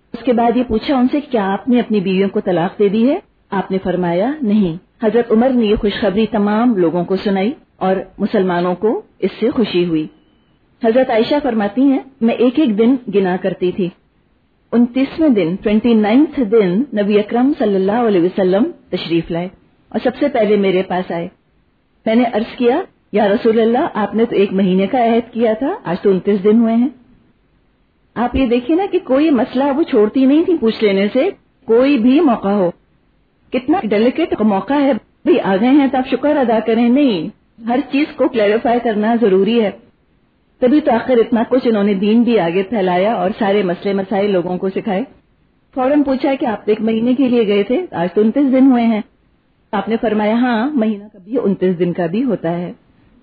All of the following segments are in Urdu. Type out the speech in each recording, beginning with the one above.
اس کے بعد یہ پوچھا ان سے کیا آپ نے اپنی بیویوں کو طلاق دے دی ہے؟ آپ نے فرمایا نہیں۔ حضرت عمر نے یہ خوشخبری تمام لوگوں کو سنائی اور مسلمانوں کو اس سے خوشی ہوئی۔ حضرت عائشہ فرماتی ہیں میں ایک ایک دن گنا کرتی تھی۔ 29ویں دن 29 دن نبی اکرم صلی اللہ علیہ وسلم تشریف لائے اور سب سے پہلے میرے پاس آئے۔ میں نے عرض کیا یا رسول اللہ آپ نے تو 1 مہینے کا عہد کیا تھا، آج تو 29 دن ہوئے ہیں۔ آپ یہ دیکھیں نا کہ کوئی مسئلہ وہ چھوڑتی نہیں تھی پوچھ لینے سے، کوئی بھی موقع ہو، کتنا ڈیلیکیٹ موقع ہے، بھئی آ گئے ہیں تو آپ شکر ادا کریں، نہیں، ہر چیز کو کلیریفائی کرنا ضروری ہے۔ تبھی تو آخر اتنا کچھ انہوں نے دین بھی آگے پھیلایا اور سارے مسئلے مسائل لوگوں کو سکھائے۔ فوراً پوچھا کہ آپ 1 مہینے کے لیے گئے تھے، آج تو 29 دن ہوئے ہیں۔ آپ نے فرمایا ہاں مہینہ کبھی 29 دن کا بھی ہوتا ہے۔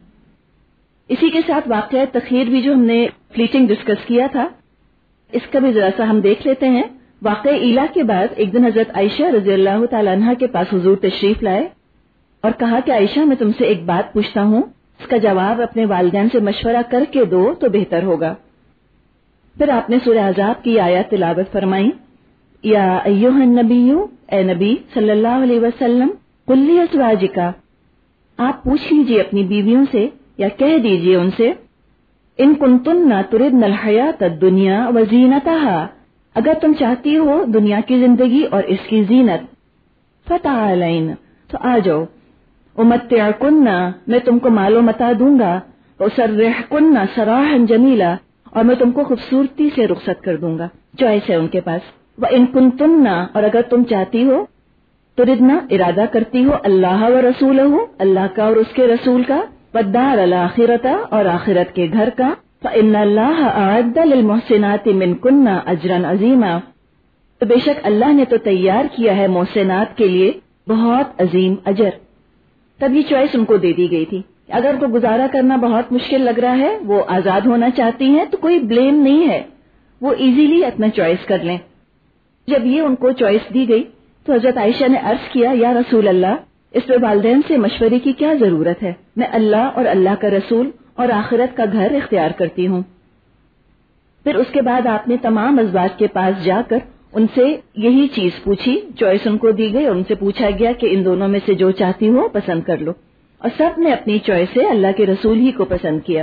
اسی کے ساتھ واقعہ تخیر بھی جو ہم نے فلیٹنگ ڈسکس کیا تھا، اس کا بھی ذرا سا ہم دیکھ لیتے ہیں۔ واقعہ ایلا کے بعد ایک دن حضرت عائشہ رضی اللہ تعالیٰ عنہ کے پاس حضور تشریف لائے اور کہا کہ عائشہ میں تم سے ایک بات پوچھتا ہوں، اس کا جواب اپنے والدین سے مشورہ کر کے دو تو بہتر ہوگا۔ پھر آپ نے سورہ احزاب کی آیات تلاوت فرمائی، یا ایھا النبی، اے نبی صلی اللہ علیہ وسلم، قل لازواجک، آپ پوچھ لیجئے اپنی بیویوں سے یا کہہ دیجئے ان سے، ان کنتن تردن الحیات الدنیا وزینتها، اگر تم چاہتی ہو دنیا کی زندگی اور اس کی زینت، فتعالین، تو آ جاؤ، امتعکن، میں تم کو مال و متاع دوں گا، اسرحکن سراحا جمیلا، اور میں تم کو خوبصورتی سے رخصت کر دوں گا۔ چوائس ہے ان کے پاس۔ وان کنتن، اور اگر تم چاہتی ہو، تردنا ارادہ کرتی ہو، اللہ و رسولہ، اللہ کا اور اس کے رسول کا، والدار الاخرۃ، اور آخرت کے گھر کا، فإن اللہ اعد للمحسنات منکن اجرا عظیما، تو بے شک اللہ نے تو تیار کیا ہے محسنات کے لیے بہت عظیم اجر۔ تب یہ چوائس ان کو دے دی گئی تھی۔ اگر ان کو گزارا کرنا بہت مشکل لگ رہا ہے، وہ آزاد ہونا چاہتی ہیں، تو کوئی بلیم نہیں ہے، وہ ایزیلی اپنا چوائس کر لیں۔ جب یہ ان کو چوائس دی گئی تو حضرت عائشہ نے عرض کیا یا رسول اللہ، اس پہ والدین سے مشورے کی کیا ضرورت ہے، میں اللہ اور اللہ کا رسول اور آخرت کا گھر اختیار کرتی ہوں۔ پھر اس کے بعد آپ نے تمام ازواج کے پاس جا کر ان سے یہی چیز پوچھی، چوائس ان کو دی گئی اور ان سے پوچھا گیا کہ ان دونوں میں سے جو چاہتی ہو پسند کر لو، اور سب نے اپنی چوائس سے اللہ کے رسول ہی کو پسند کیا۔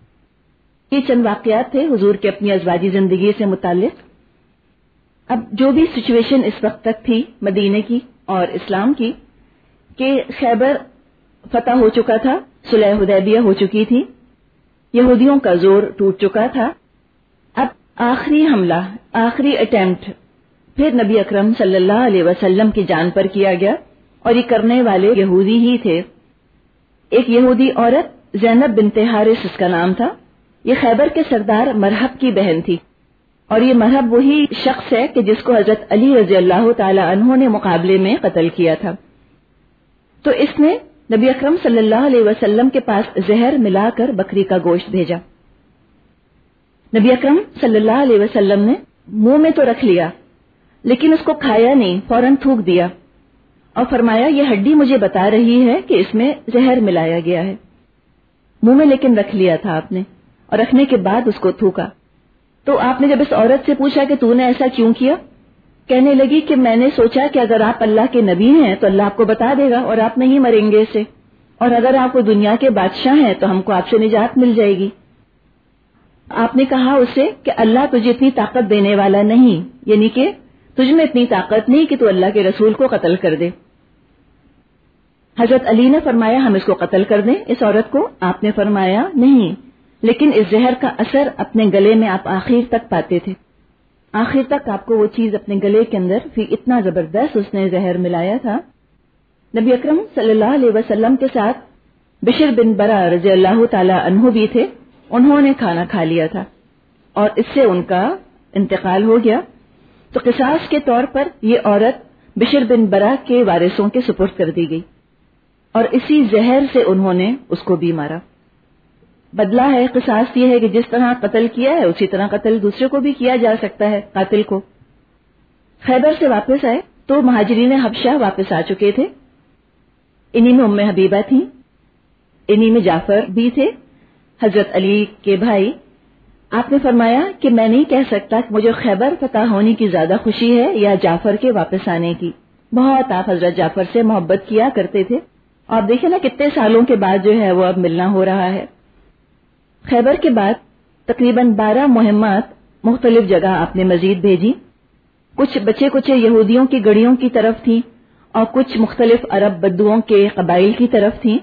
یہ چند واقعات تھے حضور کے اپنی ازواجی زندگی سے متعلق۔ اب جو بھی سچویشن اس وقت تک تھی مدینے کی اور اسلام کی، کہ خیبر فتح ہو چکا تھا، صلح حدیبیہ ہو چکی تھی، یہودیوں کا زور ٹوٹ چکا تھا، اب آخری حملہ، آخری اٹیمپٹ پھر نبی اکرم صلی اللہ علیہ وسلم کی جان پر کیا گیا، اور یہ کرنے والے یہودی ہی تھے۔ ایک یہودی عورت زینب بنت حارث اس کا نام تھا، یہ خیبر کے سردار مرحب کی بہن تھی، اور یہ مرحب وہی شخص ہے کہ جس کو حضرت علی رضی اللہ تعالی عنہ نے مقابلے میں قتل کیا تھا۔ تو اس نے نبی اکرم صلی اللہ علیہ وسلم کے پاس زہر ملا کر بکری کا گوشت بھیجا۔ نبی اکرم صلی اللہ علیہ وسلم نے منہ میں تو رکھ لیا لیکن اس کو کھایا نہیں، فوراً تھوک دیا اور فرمایا یہ ہڈی مجھے بتا رہی ہے کہ اس میں زہر ملایا گیا ہے۔ منہ میں لیکن رکھ لیا تھا آپ نے، اور رکھنے کے بعد اس کو تھوکا۔ تو آپ نے جب اس عورت سے پوچھا کہ تو نے ایسا کیوں کیا، کہنے لگی کہ میں نے سوچا کہ اگر آپ اللہ کے نبی ہیں تو اللہ آپ کو بتا دے گا اور آپ نہیں مریں گے اسے، اور اگر آپ کو دنیا کے بادشاہ ہیں تو ہم کو آپ سے نجات مل جائے گی۔ آپ نے کہا اسے کہ اللہ تجھے اتنی طاقت دینے والا نہیں، یعنی کہ تجھ میں اتنی طاقت نہیں کہ تو اللہ کے رسول کو قتل کر دے۔ حضرت علی نے فرمایا ہم اس کو قتل کر دیں اس عورت کو، آپ نے فرمایا نہیں، لیکن اس زہر کا اثر اپنے گلے میں آپ آخر تک پاتے تھے، آخر تک آپ کو وہ چیز اپنے گلے کے اندر پھر اتنا زبردست اس نے زہر ملایا تھا۔ نبی اکرم صلی اللہ علیہ وسلم کے ساتھ بشر بن برا رضی اللہ تعالی عنہ بھی تھے، انہوں نے کھانا کھا لیا تھا اور اس سے ان کا انتقال ہو گیا۔ تو قصاص کے طور پر یہ عورت بشر بن برا کے وارثوں کے سپرد کر دی گئی، اور اسی زہر سے انہوں نے اس کو بھی مارا۔ بدلہ ہے، قصاص یہ ہے کہ جس طرح قتل کیا ہے اسی طرح قتل دوسرے کو بھی کیا جا سکتا ہے، قاتل کو۔ خیبر سے واپس آئے تو مہاجرین حبشہ واپس آ چکے تھے، انہی میں ام حبیبہ تھیں، انہی میں جعفر بھی تھے، حضرت علی کے بھائی، آپ نے فرمایا کہ میں نہیں کہہ سکتا کہ مجھے خیبر فتح ہونے کی زیادہ خوشی ہے یا جعفر کے واپس آنے کی. بہت آپ حضرت جعفر سے محبت کیا کرتے تھے. آپ دیکھیں نا کتنے سالوں کے بعد جو ہے وہ اب ملنا ہو رہا ہے. خیبر کے بعد تقریباً 12 مہمات مختلف جگہ آپ نے مزید بھیجی. کچھ بچے کچھ یہودیوں کی گڑیوں کی طرف تھیں اور کچھ مختلف عرب بدوؤں کے قبائل کی طرف تھیں.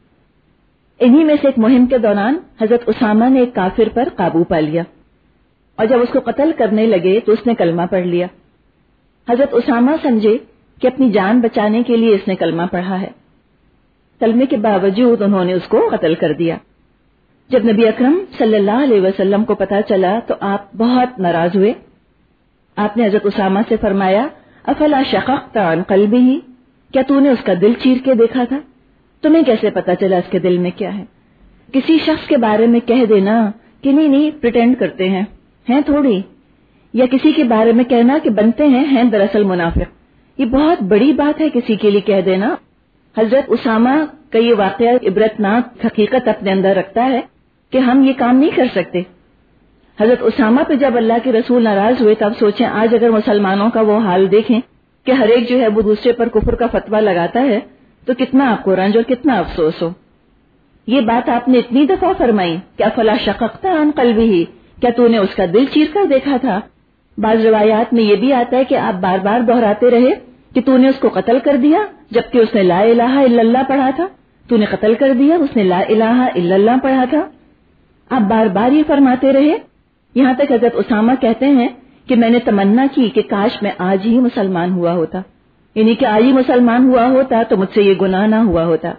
انہی میں سے ایک مہم کے دوران حضرت اسامہ نے ایک کافر پر قابو پا لیا اور جب اس کو قتل کرنے لگے تو اس نے کلمہ پڑھ لیا. حضرت اسامہ سمجھے کہ اپنی جان بچانے کے لیے اس نے کلمہ پڑھا ہے. کلمے کے باوجود انہوں نے اس کو قتل کر دیا. جب نبی اکرم صلی اللہ علیہ وسلم کو پتا چلا تو آپ بہت ناراض ہوئے. آپ نے حضرت اسامہ سے فرمایا افلا شققت عن قلبه، کیا تو نے اس کا دل چیر کے دیکھا تھا؟ تمہیں کیسے پتا چلا اس کے دل میں کیا ہے؟ کسی شخص کے بارے میں کہہ دینا کہ نہیں پریٹینڈ کرتے ہیں تھوڑی، یا کسی کے بارے میں کہنا کہ بنتے ہیں دراصل منافق، یہ بہت بڑی بات ہے کسی کے لیے کہہ دینا. حضرت اسامہ کا یہ واقعہ عبرتناک حقیقت اپنے اندر رکھتا ہے کہ ہم یہ کام نہیں کر سکتے. حضرت اسامہ پہ جب اللہ کے رسول ناراض ہوئے تب سوچیں آج اگر مسلمانوں کا وہ حال دیکھیں کہ ہر ایک جو ہے وہ دوسرے پر کفر کا فتویٰ لگاتا ہے تو کتنا آپ کو رنج اور کتنا افسوس ہو. یہ بات آپ نے اتنی دفعہ فرمائی کہ افلا شققت عن قلبه، کیا تو نے اس کا دل چیر کر دیکھا تھا؟ بعض روایات میں یہ بھی آتا ہے کہ آپ بار بار دہراتے رہے کہ تو نے اس کو قتل کر دیا جبکہ اس نے لا الہ الا اللہ پڑھا تھا. تو نے قتل کر دیا، اس نے لا الہ الا اللہ پڑھا تھا. آپ بار بار یہ فرماتے رہے یہاں تک حضرت اسامہ کہتے ہیں کہ میں نے تمنا کی کہ کاش میں آج ہی مسلمان ہوا ہوتا، یعنی کہ آج ہی مسلمان ہوا ہوتا تو مجھ سے یہ گناہ نہ ہوا ہوتا.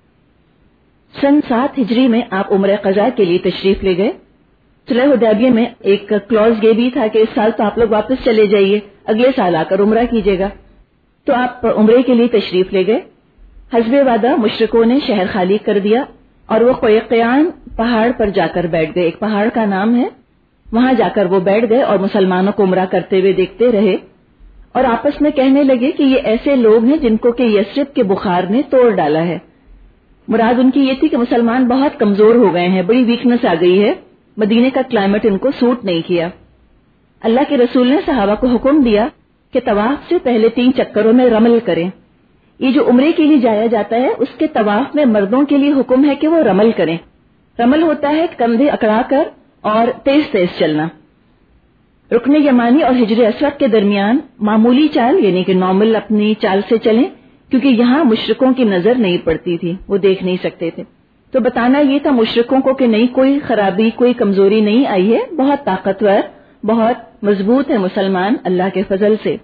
سن 7 ہجری میں آپ عمرہ قضا کے لیے تشریف لے گئے. صلح حدیبیہ میں ایک کلوز یہ بھی تھا کہ اس سال تو آپ لوگ واپس چلے جائیے، اگلے سال آ کر عمرہ کیجیے گا. تو آپ عمرے کے لیے تشریف لے گئے. حسب وعدہ مشرکوں نے شہر خالی کر دیا اور وہ قیقیان پہاڑ پر جا کر بیٹھ گئے. ایک پہاڑ کا نام ہے، وہاں جا کر وہ بیٹھ گئے اور مسلمانوں کو عمرہ کرتے ہوئے دیکھتے رہے اور آپس میں کہنے لگے کہ یہ ایسے لوگ ہیں جن کو کہ یثرب کے بخار نے توڑ ڈالا ہے. مراد ان کی یہ تھی کہ مسلمان بہت کمزور ہو گئے ہیں، بڑی ویکنس آ گئی ہے، مدینے کا کلائمیٹ ان کو سوٹ نہیں کیا. اللہ کے رسول نے صحابہ کو حکم دیا کہ طواف سے پہلے 3 چکروں میں رمل کریں. یہ جو عمرے کے لیے جایا جاتا ہے اس کے طواف میں مردوں کے لیے حکم ہے کہ وہ رمل کریں. رمل ہوتا ہے کندھے اکڑا کر اور تیز تیز چلنا. رکن یمانی اور حجر اسود کے درمیان معمولی چال یعنی کہ نارمل اپنی چال سے چلیں کیونکہ یہاں مشرکوں کی نظر نہیں پڑتی تھی، وہ دیکھ نہیں سکتے تھے. تو بتانا یہ تھا مشرکوں کو کہ نہیں کوئی خرابی کوئی کمزوری نہیں آئی ہے، بہت طاقتور بہت مضبوط ہے مسلمان اللہ کے فضل سے.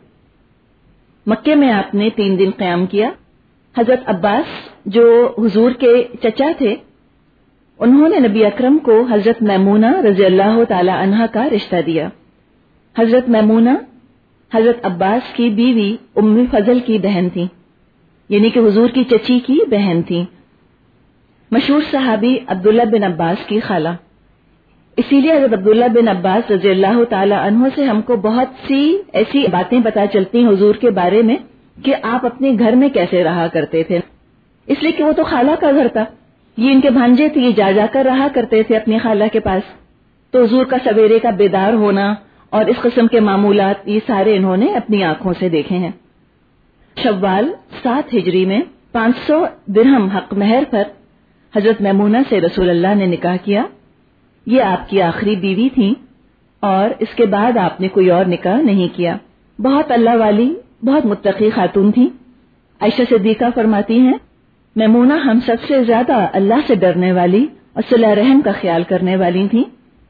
مکے میں آپ نے 3 دن قیام کیا. حضرت عباس جو حضور کے چچا تھے انہوں نے نبی اکرم کو حضرت میمونہ رضی اللہ تعالی عنہا کا رشتہ دیا. حضرت میمونہ حضرت عباس کی بیوی ام فضل کی بہن تھی، یعنی کہ حضور کی چچی کی بہن تھی. مشہور صحابی عبداللہ بن عباس کی خالہ. اسی لیے حضرت عبداللہ بن عباس رضی اللہ تعالی عنہ سے ہم کو بہت سی ایسی باتیں پتہ چلتی ہیں حضور کے بارے میں کہ آپ اپنے گھر میں کیسے رہا کرتے تھے، اس لیے کہ وہ تو خالہ کا گھر تھا، یہ ان کے بھانجے تھے، یہ جا کر رہا کرتے تھے اپنی خالہ کے پاس. تو حضور کا سویرے کا بیدار ہونا اور اس قسم کے معمولات یہ سارے انہوں نے اپنی آنکھوں سے دیکھے ہیں. شوال 7 ہجری میں 500 درہم حق مہر پر حضرت میمونہ سے رسول اللہ نے نکاح کیا. یہ آپ کی آخری بیوی تھیں اور اس کے بعد آپ نے کوئی اور نکاح نہیں کیا. بہت اللہ والی بہت متقی خاتون تھیں. عائشہ صدیقہ فرماتی ہیں میمونہ ہم سب سے زیادہ اللہ سے ڈرنے والی اور صلہ رحم کا خیال کرنے والی تھیں.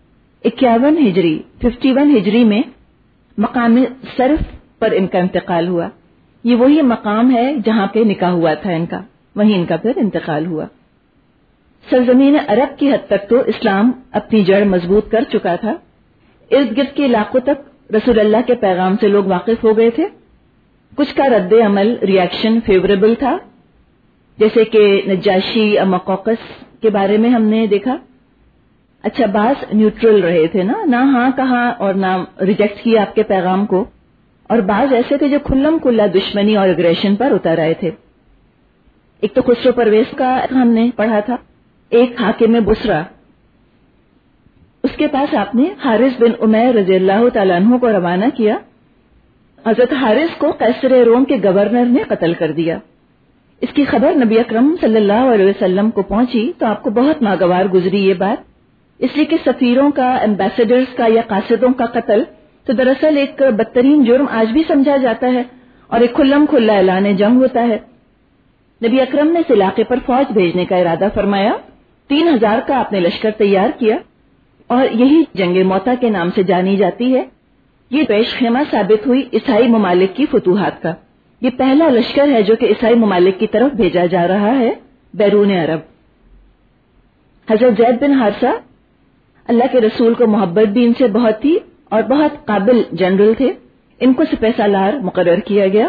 51 ہجری میں مقام صرف پر ان کا انتقال ہوا. یہ وہی مقام ہے جہاں پہ نکاح ہوا تھا ان کا، وہیں ان کا پھر انتقال ہوا. سرزمین عرب کی حد تک تو اسلام اپنی جڑ مضبوط کر چکا تھا. ارد گرد کے علاقوں تک رسول اللہ کے پیغام سے لوگ واقف ہو گئے تھے. کچھ کا رد عمل ریاکشن فیوریبل تھا، جیسے کہ نجاشی اور مقوقس کے بارے میں ہم نے دیکھا. اچھا بعض نیوٹرل رہے تھے نا، نہ ہاں کہا اور نہ ریجیکٹ کیا آپ کے پیغام کو، اور بعض ایسے تھے جو کھلم کھلا دشمنی اور اگریشن پر اتر آئے تھے. ایک تو خسرو پرویز کا ہم نے پڑھا تھا، ایک حاکم بصرہ. اس کے پاس آپ نے حارث بن عمیر رضی اللہ تعالیٰ عنہ کو روانہ کیا. حضرت حارث کو قیصر روم کے گورنر نے قتل کر دیا. اس کی خبر نبی اکرم صلی اللہ علیہ وسلم کو پہنچی تو آپ کو بہت ناگوار گزری یہ بات، اس لیے کہ سفیروں کا، ایمبیسیڈرز کا یا قاصدوں کا قتل تو دراصل ایک بدترین جرم آج بھی سمجھا جاتا ہے اور ایک کھلم کھلا اعلان جنگ ہوتا ہے. نبی اکرم نے اس علاقے پر فوج بھیجنے کا ارادہ فرمایا. 3000 کا آپ نے لشکر تیار کیا اور یہی جنگ موتا کے نام سے جانی جاتی ہے. یہ پیش خیمہ ثابت ہوئی عیسائی ممالک کی فتوحات کا. یہ پہلا لشکر ہے جو کہ عیسائی ممالک کی طرف بھیجا جا رہا ہے بیرون عرب. حضرت زید بن حارثہ اللہ کے رسول کو محبت بھی ان سے بہت تھی اور بہت قابل جنرل تھے. ان کو سپہ سالار مقرر کیا گیا.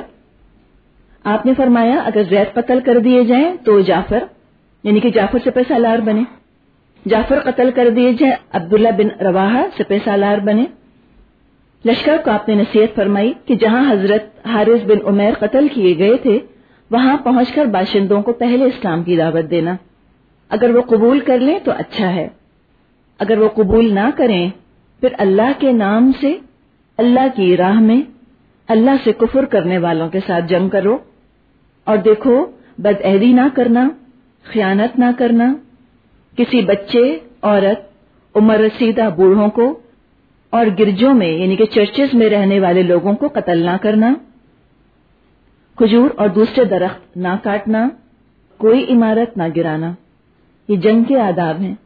آپ نے فرمایا اگر زید قتل کر دیے جائیں تو جعفر، یعنی کہ جعفر سپہ سالار بنے. جعفر قتل کر دیے جائیں عبداللہ بن رواحہ سپہ سالار بنے. لشکر کو آپ نے نصیحت فرمائی کہ جہاں حضرت حارث بن عمیر قتل کیے گئے تھے وہاں پہنچ کر باشندوں کو پہلے اسلام کی دعوت دینا. اگر وہ قبول کر لیں تو اچھا ہے، اگر وہ قبول نہ کریں پھر اللہ کے نام سے اللہ کی راہ میں اللہ سے کفر کرنے والوں کے ساتھ جنگ کرو. اور دیکھو بدعہدی نہ کرنا، خیانت نہ کرنا، کسی بچے، عورت، عمر رسیدہ بوڑھوں کو اور گرجوں میں یعنی کہ چرچز میں رہنے والے لوگوں کو قتل نہ کرنا، کھجور اور دوسرے درخت نہ کاٹنا، کوئی عمارت نہ گرانا. یہ جنگ کے آداب ہیں.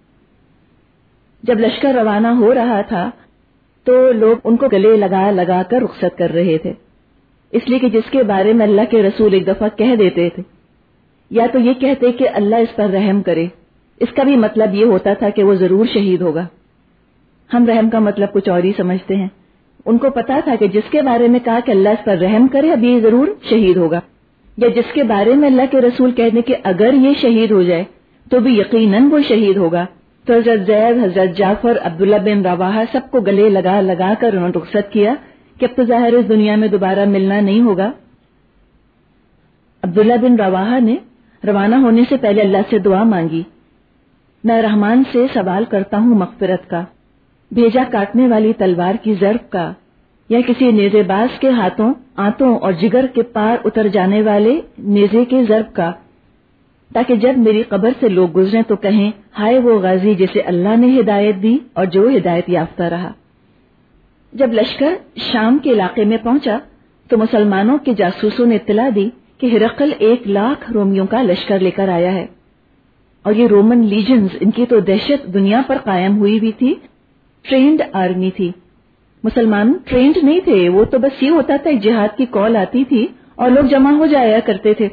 جب لشکر روانہ ہو رہا تھا تو لوگ ان کو گلے لگا لگا کر رخصت کر رہے تھے، اس لیے کہ جس کے بارے میں اللہ کے رسول ایک دفعہ کہہ دیتے تھے یا تو یہ کہتے کہ اللہ اس پر رحم کرے، اس کا بھی مطلب یہ ہوتا تھا کہ وہ ضرور شہید ہوگا. ہم رحم کا مطلب کچھ اور ہی سمجھتے ہیں. ان کو پتا تھا کہ جس کے بارے میں کہا کہ اللہ اس پر رحم کرے اب یہ ضرور شہید ہوگا، یا جس کے بارے میں اللہ کے رسول کہنے کہ اگر یہ شہید ہو جائے تو بھی یقیناً وہ شہید ہوگا. تو حضرت زید، حضرت جعفر، عبداللہ بن رواحہ سب کو گلے لگا لگا کر انہوں نے رخصت کیا کہ اب تو ظاہر اس دنیا میں دوبارہ ملنا نہیں ہوگا. عبداللہ بن رواحہ نے روانہ ہونے سے پہلے اللہ سے دعا مانگی، میں رحمان سے سوال کرتا ہوں مغفرت کا، بھیجا کاٹنے والی تلوار کی ضرب کا، یا کسی نیزے باز کے ہاتھوں آنتوں اور جگر کے پار اتر جانے والے نیزے کے ضرب کا، تاکہ جب میری قبر سے لوگ گزریں تو کہیں ہائے وہ غازی جسے اللہ نے ہدایت دی اور جو ہدایت یافتہ رہا. جب لشکر شام کے علاقے میں پہنچا تو مسلمانوں کے جاسوسوں نے اطلاع دی کہ ہرقل 1,00,000 رومیوں کا لشکر لے کر آیا ہے. اور یہ رومن لیجنز، ان کی تو دہشت دنیا پر قائم ہوئی بھی تھی. ٹرینڈ آرمی تھی. مسلمان ٹرینڈ نہیں تھے، وہ تو بس یہ ہوتا تھا ایک جہاد کی کال آتی تھی اور لوگ جمع ہو جایا کرتے تھے.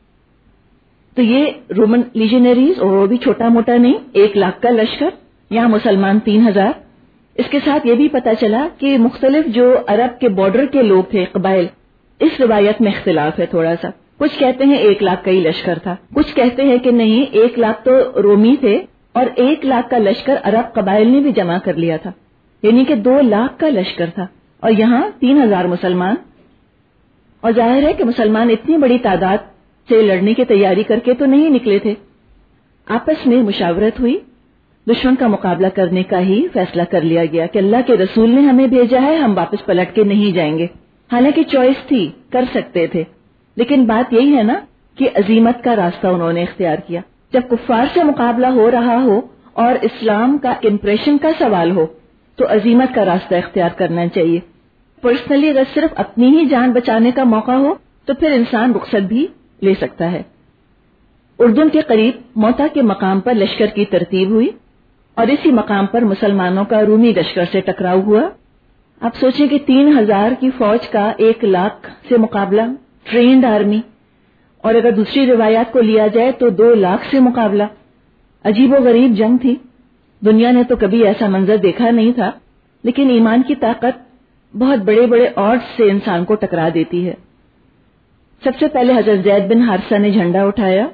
تو یہ رومن لیجنریز، اور وہ بھی چھوٹا موٹا نہیں، 1,00,000 کا لشکر، یہاں مسلمان 3,000. اس کے ساتھ یہ بھی پتا چلا کہ مختلف جو عرب کے بارڈر کے لوگ تھے، قبائل، اس روایت میں اختلاف ہے تھوڑا سا. کچھ کہتے ہیں 1,00,000 کا ہی لشکر تھا، کچھ کہتے ہیں کہ نہیں 1,00,000 تو رومی تھے اور 1,00,000 کا لشکر عرب قبائل نے بھی جمع کر لیا تھا، یعنی کہ 2,00,000 کا لشکر تھا اور یہاں 3,000 مسلمان. اور ظاہر ہے کہ مسلمان اتنی بڑی تعداد سے لڑنے کی تیاری کر کے تو نہیں نکلے تھے. آپس میں مشاورت ہوئی، دشمن کا مقابلہ کرنے کا ہی فیصلہ کر لیا گیا کہ اللہ کے رسول نے ہمیں بھیجا ہے، ہم واپس پلٹ کے نہیں جائیں گے. حالانکہ چوائس تھی، کر سکتے تھے، لیکن بات یہی ہے نا کہ عزیمت کا راستہ انہوں نے اختیار کیا. جب کفار سے مقابلہ ہو رہا ہو اور اسلام کا امپریشن کا سوال ہو تو عزیمت کا راستہ اختیار کرنا چاہیے. پرسنلی اگر صرف اپنی ہی جان بچانے کا موقع ہو تو پھر انسان رخصت بھی لے سکتا ہے. اردن کے قریب موتا کے مقام پر لشکر کی ترتیب ہوئی اور اسی مقام پر مسلمانوں کا رومی لشکر سے ٹکراؤ ہوا. آپ سوچیں کہ 3,000 کی فوج کا 1,00,000 سے مقابلہ، ٹرینڈ آرمی، اور اگر دوسری روایات کو لیا جائے تو 2,00,000 سے مقابلہ. عجیب و غریب جنگ تھی. دنیا نے تو کبھی ایسا منظر دیکھا نہیں تھا، لیکن ایمان کی طاقت بہت بڑے بڑے آڈز سے انسان کو ٹکرا دیتی ہے. سب سے پہلے حضرت زید بن حارثہ نے جھنڈا اٹھایا،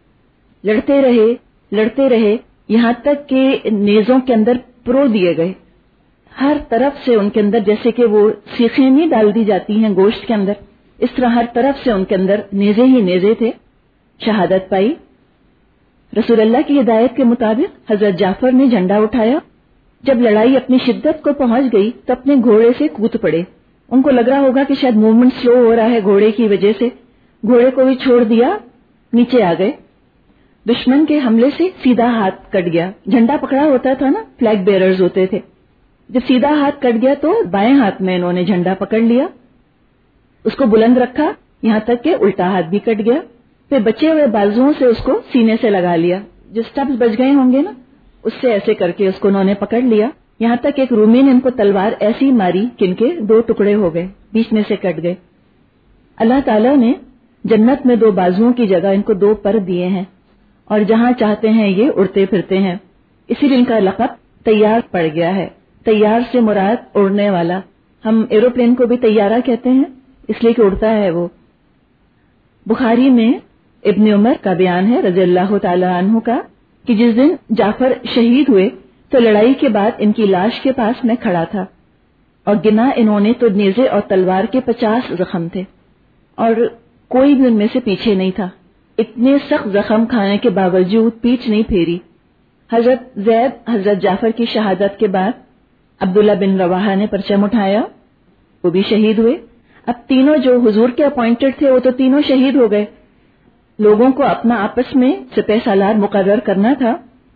لڑتے رہے یہاں تک کہ نیزوں کے اندر پرو دیے گئے. ہر طرف سے ان کے اندر جیسے کہ وہ سیخیں نہیں ڈال دی جاتی ہیں گوشت کے اندر، اس طرح ہر طرف سے ان کے اندر نیزے ہی نیزے تھے. شہادت پائی. رسول اللہ کی ہدایت کے مطابق حضرت جعفر نے جھنڈا اٹھایا جب لڑائی اپنی شدت کو پہنچ گئی تو اپنے گھوڑے سے کود پڑے. ان کو لگ رہا ہوگا کہ شاید موومنٹ سلو ہو رہا ہے گھوڑے کی وجہ سے. گھوڑے کو بھی چھوڑ دیا, نیچے آ گئے. دشمن کے حملے سے سیدھا ہاتھ کٹ گیا. جھنڈا پکڑا ہوتا تھا نا, فلیگ بیئررز ہوتے تھے. جب سیدھا ہاتھ کٹ گیا تو بائیں ہاتھ میں انہوں نے جھنڈا پکڑ لیا, اس کو بلند رکھا یہاں تک کہ الٹا ہاتھ بھی کٹ گیا. پھر بچے ہوئے بازوؤں سے اس کو سینے سے لگا لیا, جو سٹبز بچ گئے ہوں گے نا اس سے ایسے کر کے اس کو انہوں نے پکڑ لیا. یہاں تک ایک رومی نے ان کو تلوار ایسی ماری کہ ان کے 2 ٹکڑے ہو گئے, بیچ میں سے کٹ گئے. اللہ تعالیٰ نے جنت میں 2 بازوؤں کی جگہ ان کو 2 پر دیے ہیں, اور جہاں چاہتے ہیں یہ اڑتے پھرتے ہیں. اسی لیے ان کا لقب طیار پڑ گیا ہے. طیار سے مراد اڑنے والا. ہم ایروپلین کو بھی طیارہ کہتے ہیں اس لیے کہ اڑتا ہے وہ. بخاری میں ابن عمر کا بیان ہے رضی اللہ تعالی عنہ کا کہ جس دن جعفر شہید ہوئے تو لڑائی کے بعد ان کی لاش کے پاس میں کھڑا تھا, اور گنا انہوں نے تو نیزے اور تلوار کے 50 زخم تھے, اور کوئی بھی ان میں سے پیچھے نہیں تھا. اتنے سخت زخم کھانے کے باوجود پیچھ نہیں پھیری. حضرت زید حضرت جعفر کی شہادت کے بعد عبداللہ بن رواحہ نے پرچم اٹھایا, وہ بھی شہید ہوئے. اب تینوں جو حضور کے اپوائنٹڈ تھے وہ تو تینوں شہید ہو گئے. لوگوں کو اپنا آپس میں سپہ سالار مقرر کرنا تھا.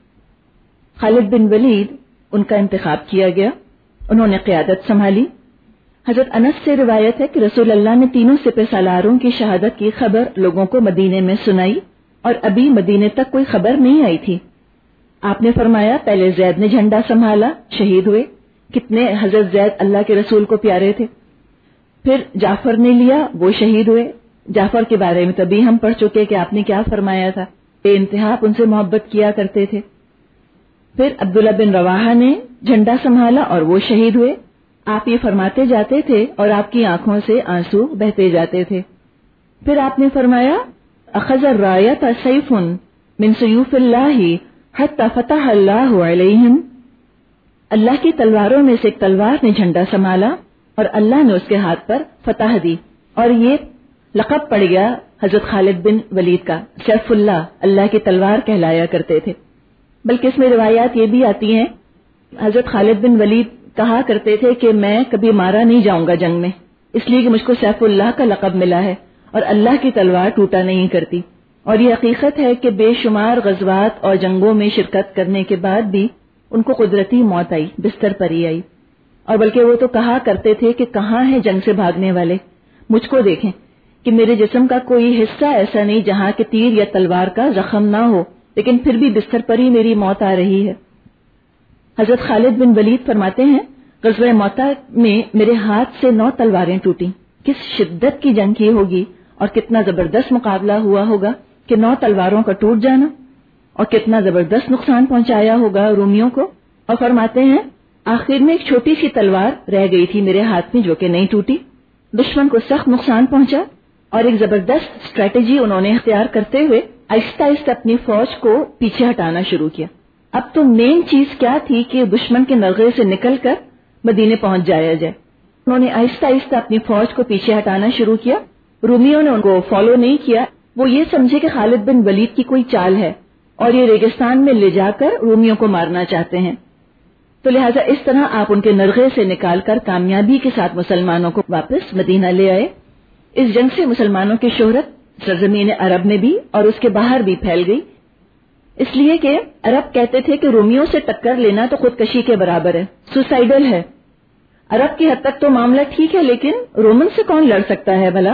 خالد بن ولید ان کا انتخاب کیا گیا, انہوں نے قیادت سنبھالی. حضرت انس سے روایت ہے کہ رسول اللہ نے تینوں سپہ سالاروں کی شہادت کی خبر لوگوں کو مدینے میں سنائی, اور ابھی مدینے تک کوئی خبر نہیں آئی تھی. آپ نے فرمایا پہلے زید نے جھنڈا سنبھالا, شہید ہوئے. کتنے حضرت زید اللہ کے رسول کو پیارے تھے. پھر جعفر نے لیا, وہ شہید ہوئے. جعفر کے بارے میں تبھی ہم پڑھ چکے کہ آپ نے کیا فرمایا تھا, بے انتہا ان سے محبت کیا کرتے تھے. پھر عبداللہ بن رواحہ نے جھنڈا سنبھالا اور وہ شہید ہوئے. آپ یہ فرماتے جاتے تھے اور آپ کی آنکھوں سے آنسو بہتے جاتے تھے. پھر آپ نے فرمایا اخذ الرایۃ سیف من سیوف اللہ حتی فتح اللہ علیہم, اللہ کی تلواروں میں سے ایک تلوار نے جھنڈا سنبھالا اور اللہ نے اس کے ہاتھ پر فتح دی. اور یہ لقب پڑ گیا حضرت خالد بن ولید کا, سیف اللہ, اللہ کی تلوار کہلایا کرتے تھے. بلکہ اس میں روایات یہ بھی آتی ہیں حضرت خالد بن ولید کہا کرتے تھے کہ میں کبھی مارا نہیں جاؤں گا جنگ میں, اس لیے کہ مجھ کو سیف اللہ کا لقب ملا ہے اور اللہ کی تلوار ٹوٹا نہیں کرتی. اور یہ حقیقت ہے کہ بے شمار غزوات اور جنگوں میں شرکت کرنے کے بعد بھی ان کو قدرتی موت آئی, بستر پر ہی آئی. اور بلکہ وہ تو کہا کرتے تھے کہ کہاں ہیں جنگ سے بھاگنے والے, مجھ کو دیکھیں کہ میرے جسم کا کوئی حصہ ایسا نہیں جہاں کہ تیر یا تلوار کا زخم نہ ہو, لیکن پھر بھی بستر پر ہی میری موت آ رہی ہے. حضرت خالد بن ولید فرماتے ہیں غزوہ موتا میں میرے ہاتھ سے 9 تلواریں ٹوٹیں. کس شدت کی جنگ کی ہوگی اور کتنا زبردست مقابلہ ہوا ہوگا کہ 9 تلواروں کا ٹوٹ جانا, اور کتنا زبردست نقصان پہنچایا ہوگا رومیوں کو. اور فرماتے ہیں آخر میں ایک چھوٹی سی تلوار رہ گئی تھی میرے ہاتھ میں جو کہ نہیں ٹوٹی. دشمن کو سخت نقصان پہنچا, اور ایک زبردست اسٹریٹجی انہوں نے اختیار کرتے ہوئے آہستہ آہستہ اپنی فوج کو پیچھے ہٹانا شروع کیا. اب تو مین چیز کیا تھی کہ دشمن کے نرغے سے نکل کر مدینے پہنچ جایا جائے. انہوں نے آہستہ آہستہ اپنی فوج کو پیچھے ہٹانا شروع کیا. رومیوں نے ان کو فالو نہیں کیا, وہ یہ سمجھے کہ خالد بن ولید کی کوئی چال ہے اور یہ ریگستان میں لے جا کر رومیوں کو مارنا چاہتے ہیں. تو لہٰذا اس طرح آپ ان کے نرغے سے نکال کر کامیابی کے ساتھ مسلمانوں کو واپس مدینہ لے آئے. اس جنگ سے مسلمانوں کی شہرت سرزمین عرب میں بھی اور اس کے باہر بھی پھیل گئی, اس لیے کہ عرب کہتے تھے کہ رومیوں سے ٹکر لینا تو خودکشی کے برابر ہے, سوسائڈل ہے. عرب کی حد تک تو معاملہ ٹھیک ہے, لیکن رومن سے کون لڑ سکتا ہے بھلا.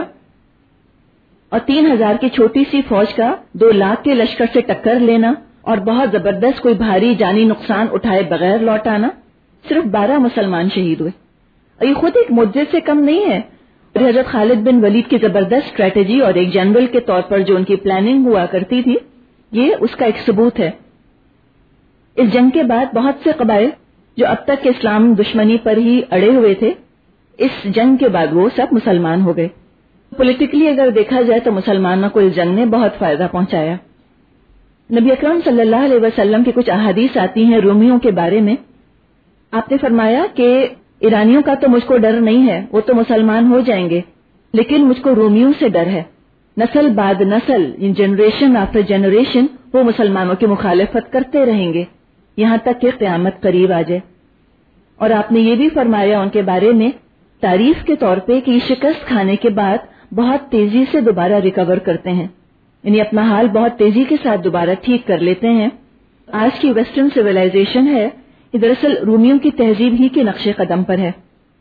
اور 3000 کی چھوٹی سی فوج کا 2 لاکھ کے لشکر سے ٹکر لینا اور بہت زبردست کوئی بھاری جانی نقصان اٹھائے بغیر لوٹ آنا. صرف 12 مسلمان شہید ہوئے, اور یہ خود ایک معجزے سے کم نہیں ہے. اور حضرت خالد بن ولید کی زبردست اسٹریٹجی اور ایک جنرل کے طور پر جو ان کی پلاننگ ہوا کرتی تھی, یہ اس کا ایک ثبوت ہے. اس جنگ کے بعد بہت سے قبائل جو اب تک کے اسلام دشمنی پر ہی اڑے ہوئے تھے, اس جنگ کے بعد وہ سب مسلمان ہو گئے. پولیٹیکلی اگر دیکھا جائے تو مسلمانوں کو اس جنگ نے بہت فائدہ پہنچایا. نبی اکرم صلی اللہ علیہ وسلم کی کچھ احادیث آتی ہیں رومیوں کے بارے میں. آپ نے فرمایا کہ ایرانیوں کا تو مجھ کو ڈر نہیں ہے, وہ تو مسلمان ہو جائیں گے, لیکن مجھ کو رومیوں سے ڈر ہے. نسل بعد نسل, جنریشن آفٹر جنریشن وہ مسلمانوں کی مخالفت کرتے رہیں گے یہاں تک کہ قیامت قریب آ جائے. اور آپ نے یہ بھی فرمایا ان کے بارے میں تعریف کے طور پہ کہ یہ شکست کھانے کے بعد بہت تیزی سے دوبارہ ریکور کرتے ہیں، یعنی اپنا حال بہت تیزی کے ساتھ دوبارہ ٹھیک کر لیتے ہیں. آج کی ویسٹرن سویلائزیشن ہے یہ دراصل رومیوں کی تہذیب ہی کے نقش قدم پر ہے،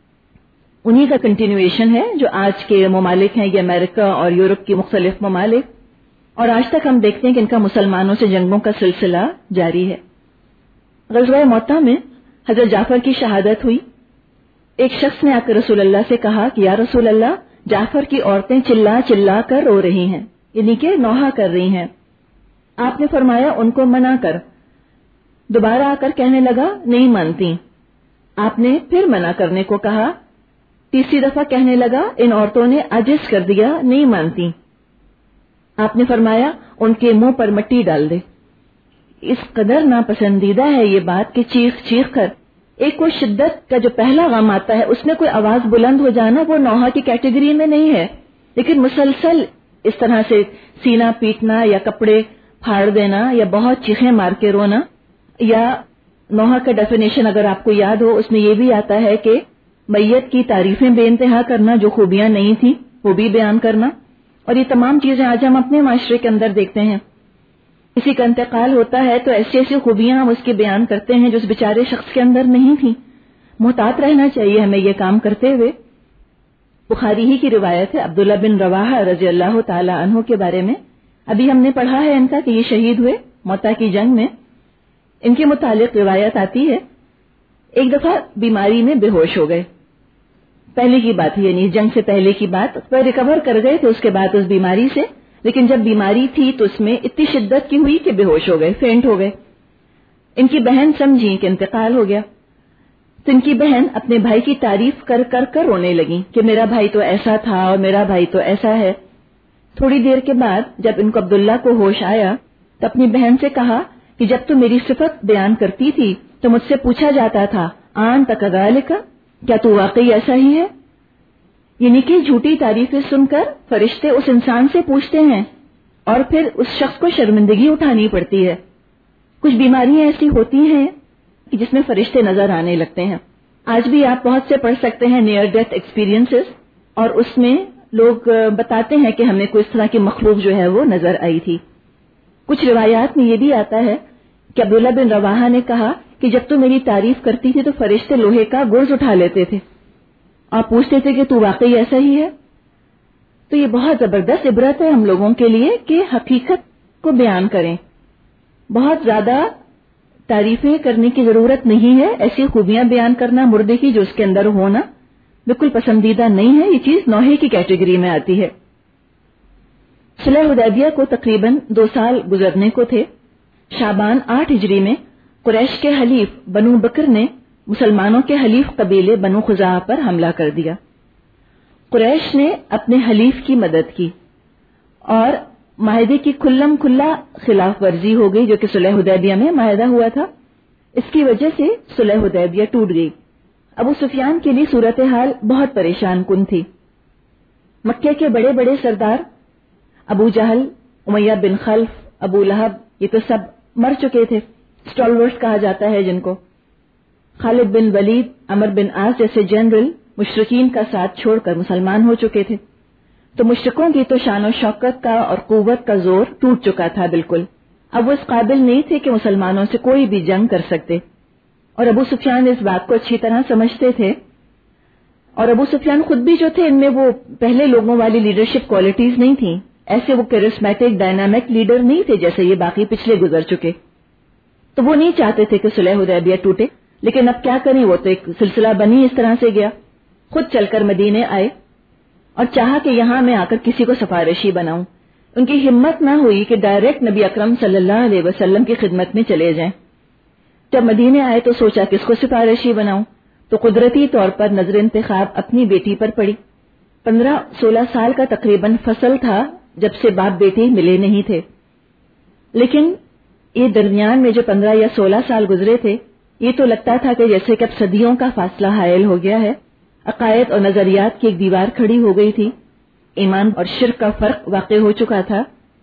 انہی کا کنٹینیویشن ہے جو آج کے ممالک ہیں، یہ امریکہ اور یورپ کے مختلف ممالک، اور آج تک ہم دیکھتے ہیں کہ ان کا مسلمانوں سے جنگوں کا سلسلہ جاری ہے. غزوہ موطا میں حضرت جعفر کی شہادت ہوئی. ایک شخص نے آ کر رسول اللہ سے کہا کہ یا رسول اللہ، جعفر کی عورتیں چلا چلا کر رو رہی ہیں، یعنی کہ نوحہ کر رہی ہیں. آپ نے فرمایا ان کو منع کر. دوبارہ آ کر کہنے لگا نہیں مانتی. آپ نے پھر منع کرنے کو کہا. تیسری دفعہ کہنے لگا ان عورتوں نے عجز کر دیا، نہیں مانتی. آپ نے فرمایا ان کے منہ پر مٹی ڈال دے. اس قدر ناپسندیدہ ہے یہ بات کہ چیخ چیخ کر ایک کوئی شدت کا جو پہلا غم آتا ہے اس میں کوئی آواز بلند ہو جانا وہ نوحہ کی کیٹیگری میں نہیں ہے، لیکن مسلسل اس طرح سے سینہ پیٹنا یا کپڑے پھاڑ دینا یا بہت چیخیں مار کے رونا، یا نوحہ کا ڈیفینیشن اگر آپ کو یاد ہو اس میں یہ بھی آتا ہے کہ میت کی تعریفیں بے انتہا کرنا، جو خوبیاں نہیں تھیں وہ بھی بیان کرنا، اور یہ تمام چیزیں آج ہم اپنے معاشرے کے اندر دیکھتے ہیں. کسی کا انتقال ہوتا ہے تو ایسی ایسی خوبیاں ہم اس کی بیان کرتے ہیں جو اس بیچارے شخص کے اندر نہیں تھیں. محتاط رہنا چاہیے ہمیں یہ کام کرتے ہوئے. بخاری ہی کی روایت ہے عبداللہ بن رواحہ رضی اللہ تعالی عنہ کے بارے میں، ابھی ہم نے پڑھا ہے ان کا کہ یہ شہید ہوئے موطا کی جنگ میں. ان کے متعلق روایت آتی ہے ایک دفعہ بیماری میں بے ہوش ہو گئے. پہلے کی بات ہے، یعنی جنگ سے پہلے کی بات. وہ ریکور کر گئے تھے اس کے بعد اس بیماری سے، لیکن جب بیماری تھی تو اس میں اتنی شدت کی ہوئی کہ بے ہوش ہو گئے، فینٹ ہو گئے. ان کی بہن سمجھی کہ انتقال ہو گیا تو ان کی بہن اپنے بھائی کی تعریف کر کر کر رونے لگی کہ میرا بھائی تو ایسا تھا اور میرا بھائی تو ایسا ہے. تھوڑی دیر کے بعد جب ان کو عبداللہ کو ہوش آیا تو اپنی بہن سے کہا کہ جب تو میری صفت بیان کرتی تھی تو مجھ سے پوچھا جاتا تھا آن تک ذالک، کیا تو واقعی ایسا ہی ہے؟ یعنی کہ جھوٹی تعریفیں سن کر فرشتے اس انسان سے پوچھتے ہیں اور پھر اس شخص کو شرمندگی اٹھانی پڑتی ہے. کچھ بیماریاں ایسی ہوتی ہیں کہ جس میں فرشتے نظر آنے لگتے ہیں. آج بھی آپ بہت سے پڑھ سکتے ہیں نیئر ڈیتھ ایکسپیرینسز، اور اس میں لوگ بتاتے ہیں کہ ہمیں کوئی اس طرح کی مخلوق جو ہے وہ نظر آئی تھی. کچھ روایات میں یہ بھی آتا ہے کہ عبداللہ بن رواحہ نے کہا کہ جب تو میری تعریف کرتی تھی تو فرشتے لوہے کا گرز اٹھا لیتے تھے اور پوچھتے تھے کہ تو واقعی ایسا ہی ہے. تو یہ بہت زبردست عبرت ہے ہم لوگوں کے لیے کہ حقیقت کو بیان کریں. بہت زیادہ تعریفیں کرنے کی ضرورت نہیں ہے. ایسی خوبیاں بیان کرنا مردے کی جو اس کے اندر ہونا بالکل پسندیدہ نہیں ہے. یہ چیز نوحے کی کیٹیگری میں آتی ہے. صلح حدیبیہ کو تقریباً 2 سال گزرنے کو تھے. شعبان 8 ہجری میں قریش کے حلیف بنو بکر نے مسلمانوں کے حلیف قبیلے بنو خزاعہ پر حملہ کر دیا. قریش نے اپنے حلیف کی مدد کی اور معاہدے کی کھلم کھلا خلاف ورزی ہو گئی جو کہ صلح حدیبیہ میں معاہدہ ہوا تھا. اس کی وجہ سے صلح حدیبیہ ٹوٹ گئی. ابو سفیان کے لیے صورتحال بہت پریشان کن تھی. مکے کے بڑے بڑے سردار ابو جہل، امیہ بن خلف، ابو لہب، یہ تو سب مر چکے تھے، اسٹالورٹس کہا جاتا ہے جن کو. خالد بن ولید، عمر بن عاص جیسے جنرل مشرکین کا ساتھ چھوڑ کر مسلمان ہو چکے تھے. تو مشرکوں کی تو شان و شوکت کا اور قوت کا زور ٹوٹ چکا تھا بالکل. اب وہ اس قابل نہیں تھے کہ مسلمانوں سے کوئی بھی جنگ کر سکتے، اور ابو سفیان اس بات کو اچھی طرح سمجھتے تھے. اور ابو سفیان خود بھی جو تھے ان میں وہ پہلے لوگوں والی لیڈرشپ کوالٹیز نہیں تھیں. ایسے وہ کیرسمیٹک ڈائنامک لیڈر نہیں تھے جیسے یہ باقی پچھلے گزر چکے. تو وہ نہیں چاہتے تھے کہ صلح حدیبیہ ٹوٹے، لیکن اب کیا کریں، وہ تو ایک سلسلہ بنی اس طرح سے گیا. خود چل کر مدینے آئے اور چاہا کہ یہاں میں آ کر کسی کو سفارشی بناؤں. ان کی ہمت نہ ہوئی کہ ڈائریکٹ نبی اکرم صلی اللہ علیہ وسلم کی خدمت میں چلے جائیں. جب مدینے آئے تو سوچا کس کو سفارشی بناؤں، تو قدرتی طور پر نظر انتخاب اپنی بیٹی پر پڑی. 15-16 سال کا تقریباً فصل تھا جب سے باپ بیٹی ملے نہیں تھے، لیکن یہ درمیان میں جو 15 یا 16 سال گزرے تھے یہ تو لگتا تھا کہ جیسے کہ اب صدیوں کا فاصلہ حائل ہو گیا ہے. عقائد اور نظریات کی ایک دیوار کھڑی ہو گئی تھی. ایمان اور شرک کا فرق واقع ہو چکا تھا.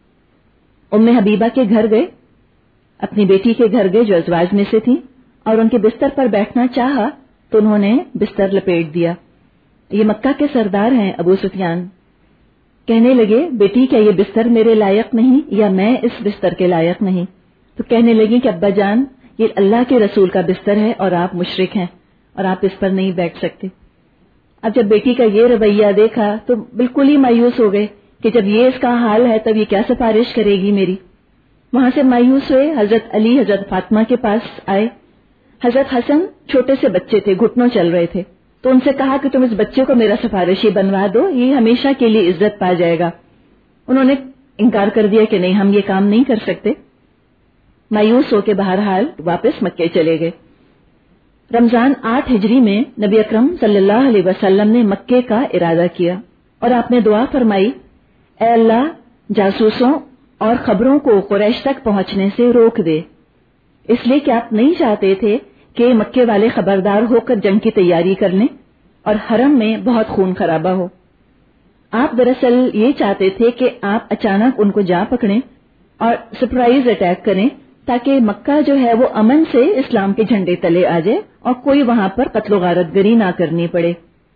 ام حبیبہ کے گھر گئے، اپنی بیٹی کے گھر گئے جو ازواج میں سے تھی، اور ان کے بستر پر بیٹھنا چاہا تو انہوں نے بستر لپیٹ دیا. یہ مکہ کے سردار ہیں ابو سفیان. کہنے لگے بیٹی کیا یہ بستر میرے لائق نہیں یا میں اس بستر کے لائق نہیں؟ تو کہنے لگی کہ ابا جان یہ اللہ کے رسول کا بستر ہے اور آپ مشرک ہیں اور آپ اس پر نہیں بیٹھ سکتے. اب جب بیٹی کا یہ رویہ دیکھا تو بالکل ہی مایوس ہو گئے کہ جب یہ اس کا حال ہے تب یہ کیا سفارش کرے گی میری. وہاں سے مایوس ہوئے حضرت علی حضرت فاطمہ کے پاس آئے. حضرت حسن چھوٹے سے بچے تھے, گھٹنوں چل رہے تھے, تو ان سے کہا کہ تم اس بچے کو میرا سفارشی بنوا دو, یہ ہمیشہ کے لیے عزت پا جائے گا. انہوں نے انکار کر دیا کہ نہیں ہم یہ کام نہیں کر سکتے. مایوس ہو کے بہرحال واپس مکے چلے گئے. رمضان 8 ہجری میں نبی اکرم صلی اللہ علیہ وسلم نے مکے کا ارادہ کیا اور آپ نے دعا فرمائی, اے اللہ جاسوسوں اور خبروں کو قریش تک پہنچنے سے روک دے, اس لیے کہ آپ نہیں چاہتے تھے کہ مکے والے خبردار ہو کر جنگ کی تیاری کر لیں اور حرم میں بہت خون خرابہ ہو. آپ دراصل یہ چاہتے تھے کہ آپ اچانک ان کو جا پکڑیں اور سرپرائز اٹیک کریں تاکہ مکہ جو ہے وہ امن سے اسلام کے جھنڈے تلے آ جائے اور کوئی وہاں پر قتل و غارت گری نہ کرنی پڑے.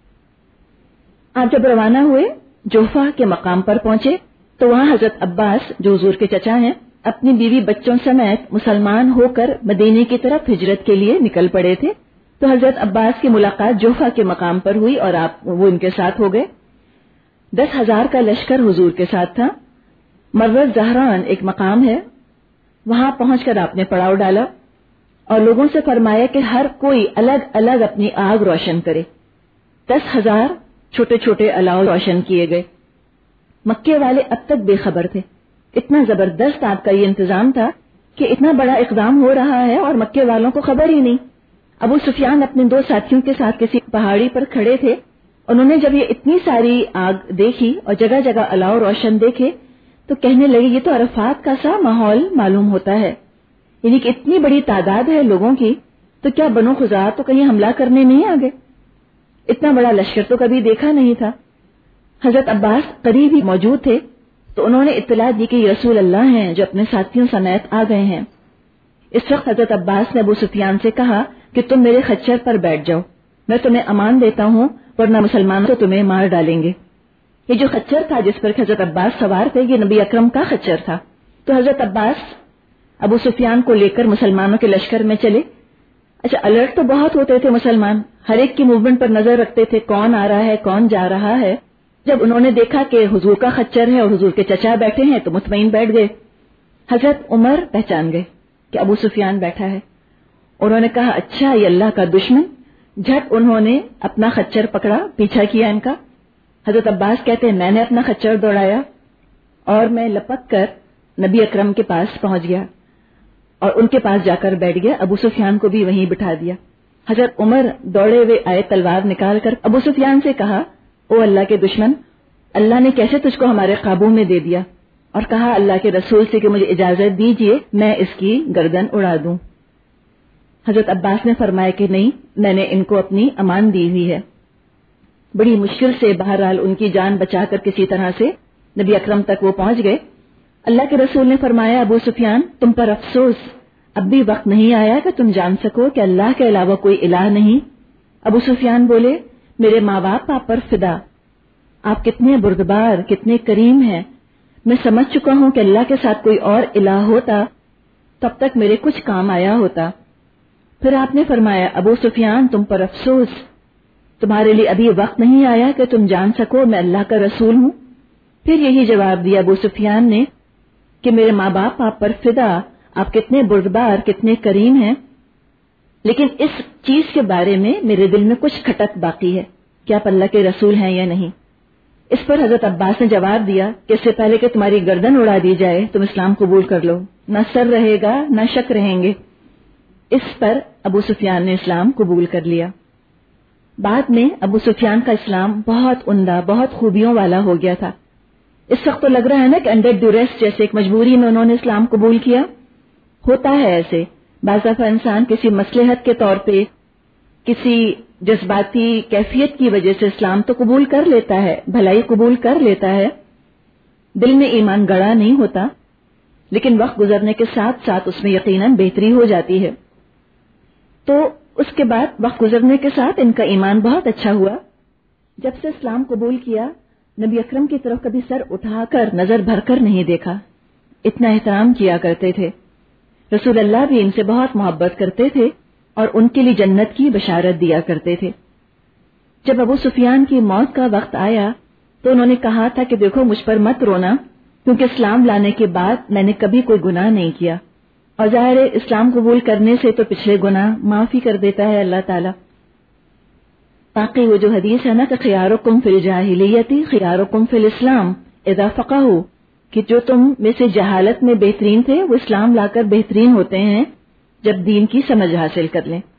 آپ جب روانہ ہوئے جوفہ کے مقام پر پہنچے تو وہاں حضرت عباس جو حضور کے چچا ہیں اپنی بیوی بچوں سمیت مسلمان ہو کر مدینے کی طرف ہجرت کے لیے نکل پڑے تھے. تو حضرت عباس کی ملاقات جوفہ کے مقام پر ہوئی اور وہ ان کے ساتھ ہو گئے. 10,000 کا لشکر حضور کے ساتھ تھا. مرز زہران ایک مقام ہے, وہاں پہنچ کر آپ نے پڑاؤ ڈالا اور لوگوں سے فرمایا کہ ہر کوئی الگ الگ اپنی آگ روشن کرے. 10,000 چھوٹے چھوٹے الاؤ روشن کیے گئے. مکے والے اب تک بے خبر تھے. اتنا زبردست آپ کا یہ انتظام تھا کہ اتنا بڑا اقدام ہو رہا ہے اور مکے والوں کو خبر ہی نہیں. ابو سفیان اپنے 2 ساتھیوں کے ساتھ کسی پہاڑی پر کھڑے تھے. انہوں نے جب یہ اتنی ساری آگ دیکھی اور جگہ جگہ الاؤ روشن دیکھے تو کہنے لگے یہ تو عرفات کا سا ماحول معلوم ہوتا ہے, یعنی کہ اتنی بڑی تعداد ہے لوگوں کی, تو کیا بنو خزاعہ تو کہیں حملہ کرنے نہیں آ گئے؟ اتنا بڑا لشکر تو کبھی دیکھا نہیں تھا. حضرت عباس قریب ہی موجود تھے تو انہوں نے اطلاع دی کہ یہ رسول اللہ ہیں جو اپنے ساتھیوں سمیت آ گئے ہیں. اس وقت حضرت عباس نے ابو سفیان سے کہا کہ تم میرے خچر پر بیٹھ جاؤ, میں تمہیں امان دیتا ہوں ورنہ مسلمانوں تو تمہیں مار ڈالیں گے. یہ جو خچر تھا جس پر حضرت عباس سوار تھے یہ نبی اکرم کا خچر تھا. تو حضرت عباس ابو سفیان کو لے کر مسلمانوں کے لشکر میں چلے. اچھا الرٹ تو بہت ہوتے تھے مسلمان, ہر ایک کی موومنٹ پر نظر رکھتے تھے, کون آ رہا ہے کون جا رہا ہے. جب انہوں نے دیکھا کہ حضور کا خچر ہے اور حضور کے چچا بیٹھے ہیں تو مطمئن بیٹھ گئے. حضرت عمر پہچان گئے کہ ابو سفیان بیٹھا ہے. انہوں نے کہا اچھا یہ اللہ کا دشمن. جھٹ انہوں نے اپنا خچر پکڑا, پیچھا کیا ان کا. حضرت عباس کہتے ہیں میں نے اپنا خچر دوڑایا اور میں لپک کر نبی اکرم کے پاس پہنچ گیا اور ان کے پاس جا کر بیٹھ گیا. ابو سفیان کو بھی وہیں بٹھا دیا. حضرت عمر دوڑے ہوئے آئے, تلوار نکال کر ابو سفیان سے کہا او اللہ کے دشمن, اللہ نے کیسے تجھ کو ہمارے قابو میں دے دیا؟ اور کہا اللہ کے رسول سے کہ مجھے اجازت دیجیے میں اس کی گردن اڑا دوں. حضرت عباس نے فرمایا کہ نہیں, میں نے ان کو اپنی امان دی ہوئی ہے. بڑی مشکل سے بہرحال ان کی جان بچا کر کسی طرح سے نبی اکرم تک وہ پہنچ گئے. اللہ کے رسول نے فرمایا ابو سفیان تم پر افسوس, اب بھی وقت نہیں آیا کہ تم جان سکو کہ اللہ کے علاوہ کوئی الہ نہیں. ابو سفیان بولے میرے ماں باپ آپ پر فدا, آپ کتنے بردبار کتنے کریم ہیں. میں سمجھ چکا ہوں کہ اللہ کے ساتھ کوئی اور الہ ہوتا تب تک میرے کچھ کام آیا ہوتا. پھر آپ نے فرمایا ابو سفیان تم پر افسوس, تمہارے لیے ابھی وقت نہیں آیا کہ تم جان سکو میں اللہ کا رسول ہوں. پھر یہی جواب دیا ابو سفیان نے کہ میرے ماں باپ آپ پر فدا, آپ کتنے بردبار کتنے کریم ہیں, لیکن اس چیز کے بارے میں میرے دل میں کچھ کھٹک باقی ہے کہ آپ اللہ کے رسول ہیں یا نہیں. اس پر حضرت عباس نے جواب دیا کہ اس سے پہلے کہ تمہاری گردن اڑا دی جائے تم اسلام قبول کر لو, نہ سر رہے گا نہ شک رہیں گے. اس پر ابو سفیان نے اسلام قبول کر لیا. بعد میں ابو سفیان کا اسلام بہت عمدہ بہت خوبیوں والا ہو گیا تھا. اس وقت تو لگ رہا ہے نا کہ انڈر ڈیوریس جیسے ایک مجبوری میں انہوں نے اسلام قبول کیا. ہوتا ہے ایسے, بعض دفعہ انسان کسی مصلحت کے طور پہ کسی جذباتی کیفیت کی وجہ سے اسلام تو قبول کر لیتا ہے, بھلائی قبول کر لیتا ہے, دل میں ایمان گڑا نہیں ہوتا, لیکن وقت گزرنے کے ساتھ ساتھ اس میں یقیناً بہتری ہو جاتی ہے. تو اس کے بعد وقت گزرنے کے ساتھ ان کا ایمان بہت اچھا ہوا. جب سے اسلام قبول کیا نبی اکرم کی طرف کبھی سر اٹھا کر نظر بھر کر نہیں دیکھا، اتنا احترام کیا کرتے تھے. رسول اللہ بھی ان سے بہت محبت کرتے تھے اور ان کے لیے جنت کی بشارت دیا کرتے تھے. جب ابو سفیان کی موت کا وقت آیا تو انہوں نے کہا تھا کہ دیکھو مجھ پر مت رونا، کیونکہ اسلام لانے کے بعد میں نے کبھی کوئی گناہ نہیں کیا، اور ظاہر ہے اسلام قبول کرنے سے تو پچھلے گناہ معاف ہی کر دیتا ہے اللہ تعالیٰ. باقی وہ جو حدیث ہے نا کہ خیارکم فی الجاہلیت خیارکم فی الاسلام اذا فقہوا، کہ جو تم میں سے جہالت میں بہترین تھے وہ اسلام لا کر بہترین ہوتے ہیں جب دین کی سمجھ حاصل کر لیں.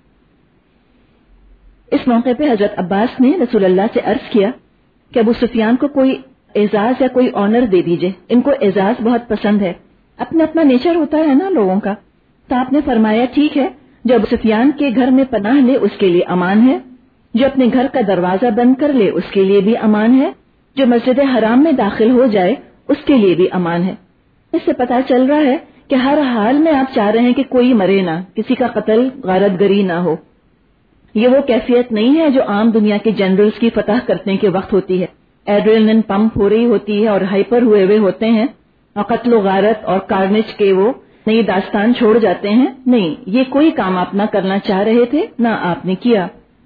اس موقع پہ حضرت عباس نے رسول اللہ سے عرض کیا کہ ابو سفیان کو کوئی اعزاز یا کوئی آنر دے دیجئے، ان کو اعزاز بہت پسند ہے. اپنا اپنا نیچر ہوتا ہے نا لوگوں کا. تو آپ نے فرمایا ٹھیک ہے، جو ابو سفیان کے گھر میں پناہ لے اس کے لیے امان ہے، جو اپنے گھر کا دروازہ بند کر لے اس کے لیے بھی امان ہے، جو مسجد حرام میں داخل ہو جائے اس کے لیے بھی امان ہے. اس سے پتہ چل رہا ہے کہ ہر حال میں آپ چاہ رہے ہیں کہ کوئی مرے نہ، کسی کا قتل غارت گری نہ ہو. یہ وہ کیفیت نہیں ہے جو عام دنیا کے جنرلز کی فتح کرنے کے وقت ہوتی ہے. ایڈرینلن پمپ ہو رہی ہوتی ہے اور ہائپر ہوئے ہوتے ہیں اور قتل و غارت اور کارنیج کے وہ نئی داستان چھوڑ جاتے ہیں. نہیں، یہ کوئی کام آپ نہ کرنا چاہ رہے تھے نہ آپ نے کیا.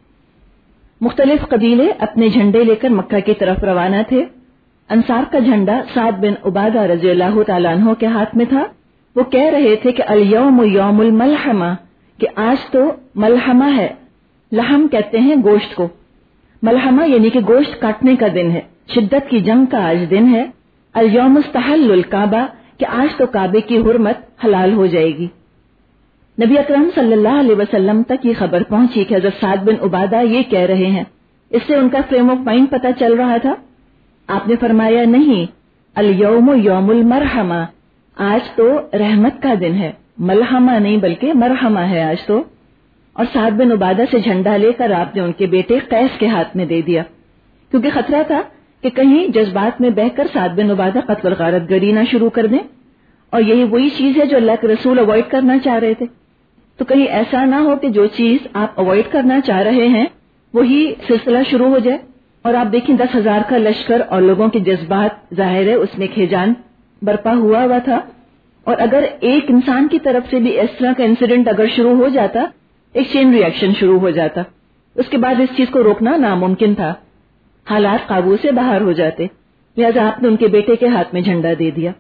مختلف قبیلے اپنے جھنڈے لے کر مکہ کی طرف روانہ تھے. انصار کا جھنڈا سعد بن عبادہ رضی اللہ تعالیٰ عنہ کے ہاتھ میں تھا. وہ کہہ رہے تھے کہ الیوم یوم الملحمہ، کہ آج تو ملحمہ ہے. لحم کہتے ہیں گوشت کو، ملحمہ یعنی کہ گوشت کاٹنے کا دن ہے، شدت کی جنگ کا آج دن ہے. الیوم استحل الکعبہ، کہ آج تو کعبے کی حرمت حلال ہو جائے گی. نبی اکرم صلی اللہ علیہ وسلم تک یہ خبر پہنچی کہ حضرت سعد بن عبادہ یہ کہہ رہے ہیں. اس سے ان کا فریم آف مائنڈ پتہ چل رہا تھا. آپ نے فرمایا نہیں، الیوم یوم المرحمہ، آج تو رحمت کا دن ہے، ملحمہ نہیں بلکہ مرحمہ ہے آج تو. اور سعد بن عبادہ سے جھنڈا لے کر آپ نے ان کے بیٹے قیس کے ہاتھ میں دے دیا، کیونکہ خطرہ تھا کہ کہیں جذبات میں بہہ کر سعد بن عبادہ قتل و غارت گری نہ شروع کر دیں. اور یہی وہی چیز ہے جو اللہ کے رسول اوائڈ کرنا چاہ رہے تھے. تو کہیں ایسا نہ ہو کہ جو چیز آپ اوائڈ کرنا چاہ رہے ہیں وہی سلسلہ شروع ہو جائے. اور آپ دیکھیں 10,000 کا لشکر اور لوگوں کے جذبات، ظاہر ہے اس میں کھیجان برپا ہوا تھا. اور اگر ایک انسان کی طرف سے بھی اس طرح کا انسیڈنٹ اگر شروع ہو جاتا، ایک چین ری ایکشن شروع ہو جاتا، اس کے بعد اس چیز کو روکنا ناممکن تھا، حالات قابو سے باہر ہو جاتے. لہذا آپ نے ان کے بیٹے کے ہاتھ میں جھنڈا دے دیا.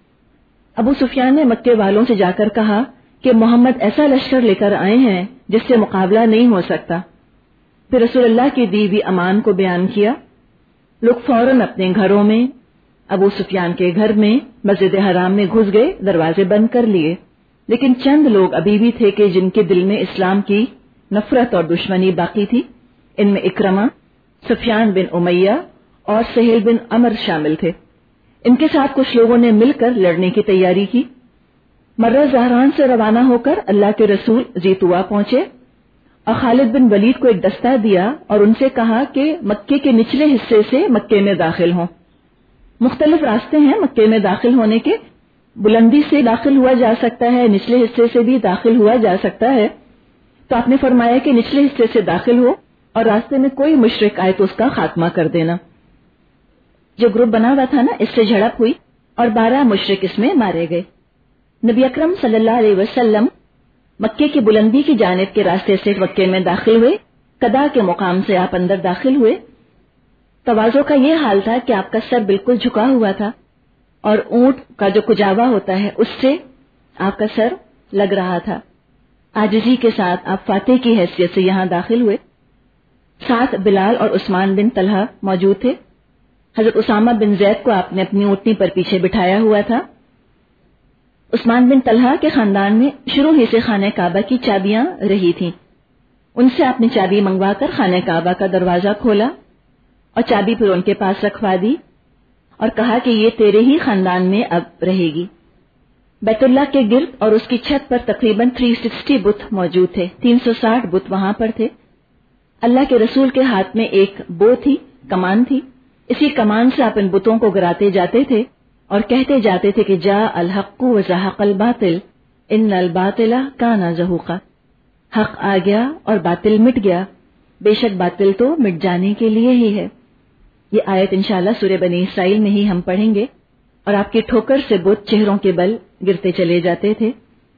ابو سفیان نے مکے والوں سے جا کر کہا کہ محمد ایسا لشکر لے کر آئے ہیں جس سے مقابلہ نہیں ہو سکتا. پھر رسول اللہ کی دی ہوئی امان کو بیان کیا. لوگ فوراً اپنے گھروں میں، ابو سفیان کے گھر میں، مسجد حرام میں گھس گئے، دروازے بند کر لیے. لیکن چند لوگ ابھی بھی تھے کہ جن کے دل میں اسلام کی نفرت اور دشمنی باقی تھی. ان میں اکرمہ، سفیان بن امیہ اور سہیل بن عمر شامل تھے. ان کے ساتھ کچھ لوگوں نے مل کر لڑنے کی تیاری کی. مرہ زہران سے روانہ ہو کر اللہ کے رسول زیتوا پہنچے اور خالد بن ولید کو ایک دستہ دیا اور ان سے کہا کہ مکے کے نچلے حصے سے مکے میں داخل ہوں. مختلف راستے ہیں مکے میں داخل ہونے کے. بلندی سے داخل ہوا جا سکتا ہے، نچلے حصے سے بھی داخل ہوا جا سکتا ہے. تو آپ نے فرمایا کہ نچلے حصے سے داخل ہو اور راستے میں کوئی مشرک آئے تو اس کا خاتمہ کر دینا. جو گروپ بنا ہوا تھا نا، اس سے جھڑپ ہوئی اور 12 مشرک اس میں مارے گئے. نبی اکرم صلی اللہ علیہ وسلم مکے کی بلندی کی جانب کے راستے سے مکے میں داخل ہوئے. قدا کے مقام سے آپ اندر داخل ہوئے. تواضع کا یہ حال تھا کہ آپ کا سر بالکل جھکا ہوا تھا اور اونٹ کا جو کجاوا ہوتا ہے اس سے آپ کا سر لگ رہا تھا. عاجزی کے ساتھ آپ فاتح کی حیثیت سے یہاں داخل ہوئے. ساتھ بلال اور عثمان بن طلحہ موجود تھے. حضرت اسامہ بن زید کو آپ نے اپنی اونٹنی پر پیچھے بٹھایا ہوا تھا. عثمان بن طلحہ کے خاندان میں شروع ہی سے خانہ کعبہ کی چابیاں رہی تھیں. ان سے آپ نے چابی منگوا کر خانہ کعبہ کا دروازہ کھولا اور چابی پھر ان کے پاس رکھوا دی اور کہا کہ یہ تیرے ہی خاندان میں اب رہے گی. بیت اللہ کے گرد اور اس کی چھت پر تقریباً 360 بت موجود تھے. 360 بت وہاں پر تھے. اللہ کے رسول کے ہاتھ میں ایک بو تھی، کمان تھی. اسی کمان سے آپ ان بتوں کو گراتے جاتے تھے اور کہتے جاتے تھے کہ جاء الحق و زہق الباطل ان الباطل کان زہوقا. حق آ گیا اور باطل مٹ گیا، بے شک باطل تو مٹ جانے کے لیے ہی ہے۔ یہ آیت انشاءاللہ سورہ بنی اسرائیل میں ہی ہم پڑھیں گے، اور آپ کی ٹھوکر سے بت چہروں کے بل گرتے چلے جاتے تھے۔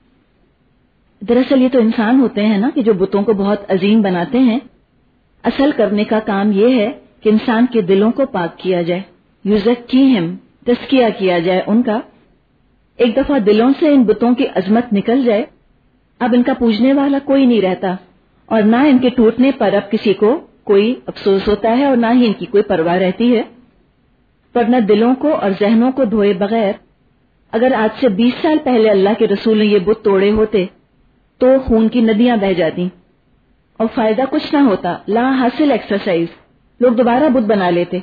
دراصل یہ تو انسان ہوتے ہیں نا کہ جو بتوں کو بہت عظیم بناتے ہیں۔ اصل کرنے کا کام یہ ہے کہ انسان کے دلوں کو پاک کیا جائے، یزکیہم، تزکیہ کیا جائے ان کا۔ ایک دفعہ دلوں سے ان بتوں کی عظمت نکل جائے، اب ان کا پوجنے والا کوئی نہیں رہتا، اور نہ ان کے ٹوٹنے پر اب کسی کو کوئی افسوس ہوتا ہے اور نہ ہی ان کی کوئی پرواہ رہتی ہے۔ ورنہ دلوں کو اور ذہنوں کو دھوئے بغیر اگر آج سے 20 سال پہلے اللہ کے رسول نے یہ بت توڑے ہوتے تو خون کی ندیاں بہہ جاتی اور فائدہ کچھ نہ ہوتا، لا حاصل ایکسرسائز، لوگ دوبارہ بت بنا لیتے۔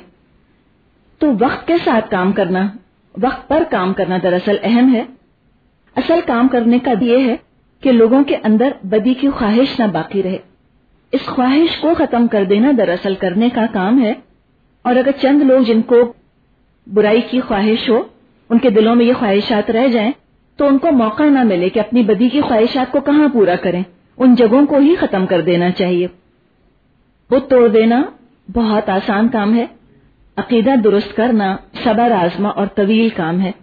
تو وقت کے ساتھ کام کرنا، وقت پر کام کرنا دراصل اہم ہے۔ اصل کام کرنے کا یہ ہے کہ لوگوں کے اندر بدی کی خواہش نہ باقی رہے، اس خواہش کو ختم کر دینا دراصل کرنے کا کام ہے۔ اور اگر چند لوگ جن کو برائی کی خواہش ہو، ان کے دلوں میں یہ خواہشات رہ جائیں تو ان کو موقع نہ ملے کہ اپنی بدی کی خواہشات کو کہاں پورا کریں، ان جگہوں کو ہی ختم کر دینا چاہیے۔ بت توڑ دینا بہت آسان کام ہے، عقیدہ درست کرنا صبر آزما اور طویل کام ہے،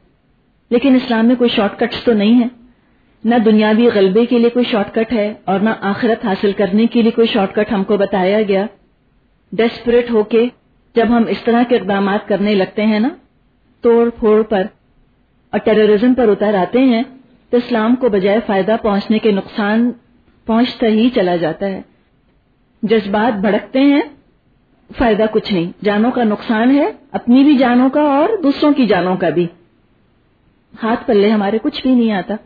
لیکن اسلام میں کوئی شارٹ کٹس تو نہیں ہے، نہ دنیاوی غلبے کے لیے کوئی شارٹ کٹ ہے اور نہ آخرت حاصل کرنے کے لیے کوئی شارٹ کٹ ہم کو بتایا گیا۔ ڈیسپریٹ ہو کے جب ہم اس طرح کے اقدامات کرنے لگتے ہیں نا، توڑ پھوڑ پر اور ٹیررزم پر اتر آتے ہیں، تو اسلام کو بجائے فائدہ پہنچنے کے نقصان پہنچتا ہی چلا جاتا ہے۔ جذبات بھڑکتے ہیں، فائدہ کچھ نہیں، جانوں کا نقصان ہے، اپنی بھی جانوں کا اور دوسروں کی جانوں کا بھی، ہاتھ پلے ہمارے کچھ بھی نہیں آتا۔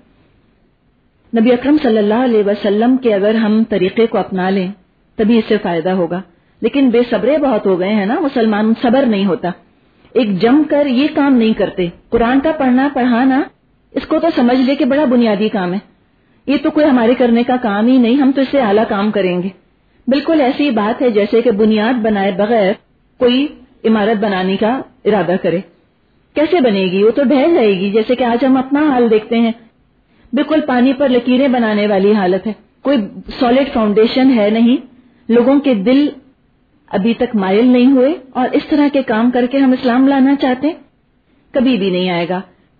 نبی اکرم صلی اللہ علیہ وسلم کے اگر ہم طریقے کو اپنا لیں تبھی اس سے فائدہ ہوگا، لیکن بے صبرے بہت ہو گئے ہیں نا مسلمان، صبر نہیں ہوتا، ایک جم کر یہ کام نہیں کرتے۔ قرآن کا پڑھنا پڑھانا اس کو تو سمجھ لے کہ بڑا بنیادی کام ہے، یہ تو کوئی ہمارے کرنے کا کام ہی نہیں، ہم تو اس سے اعلیٰ کام کریں گے۔ بالکل ایسی بات ہے جیسے کہ بنیاد بنائے بغیر کوئی عمارت بنانے کا ارادہ کرے، کیسے بنے گی؟ وہ تو ڈھہ جائے گی، جیسے کہ آج ہم اپنا حال دیکھتے ہیں، بالکل پانی پر لکیریں بنانے والی حالت ہے، کوئی سالڈ فاؤنڈیشن ہے نہیں، لوگوں کے دل ابھی تک مائل نہیں ہوئے، اور اس طرح کے کام کر کے ہم اسلام لانا چاہتے ہیں، کبھی بھی نہیں آئے گا۔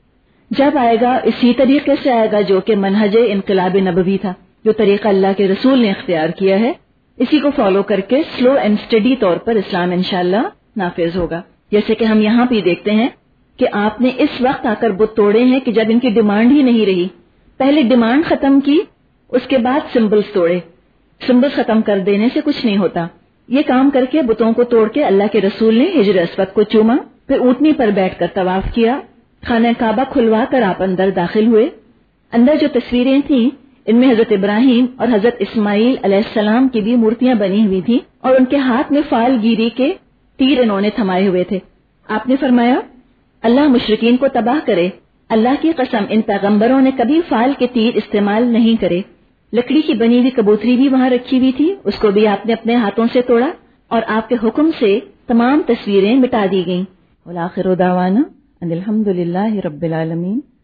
جب آئے گا اسی طریقے سے آئے گا جو کہ منہج انقلاب نبوی تھا، جو طریقہ اللہ کے رسول نے اختیار کیا ہے، اسی کو فالو کر کے سلو اینڈ اسٹڈی طور پر اسلام انشاءاللہ نافذ ہوگا۔ جیسے کہ ہم یہاں بھی دیکھتے ہیں کہ آپ نے اس وقت آ کر بت توڑے ہیں کہ جب ان کی ڈیمانڈ ہی نہیں رہی، پہلے ڈیمانڈ ختم کی، اس کے بعد سمبلز توڑے۔ سمبلز ختم کر دینے سے کچھ نہیں ہوتا۔ یہ کام کر کے بتوں کو توڑ کے اللہ کے رسول نے حجر اسود کو چوما، پھر اونٹنی پر بیٹھ کر طواف کیا، خانہ کعبہ کھلوا کر آپ اندر داخل ہوئے۔ اندر جو تصویریں تھیں ان میں حضرت ابراہیم اور حضرت اسماعیل علیہ السلام کی بھی مورتیاں بنی ہوئی تھیں، اور ان کے ہاتھ میں فال گیری کے تیر انہوں نے تھمائے ہوئے تھے۔ آپ نے فرمایا اللہ مشرکین کو تباہ کرے، اللہ کی قسم ان پیغمبروں نے کبھی فال کے تیر استعمال نہیں کرے۔ لکڑی کی بنی ہوئی کبوتری بھی وہاں رکھی ہوئی تھی، اس کو بھی آپ نے اپنے ہاتھوں سے توڑا، اور آپ کے حکم سے تمام تصویریں مٹا دی گئیں۔ والآخر دعوانا ان الحمد للہ رب العالمین۔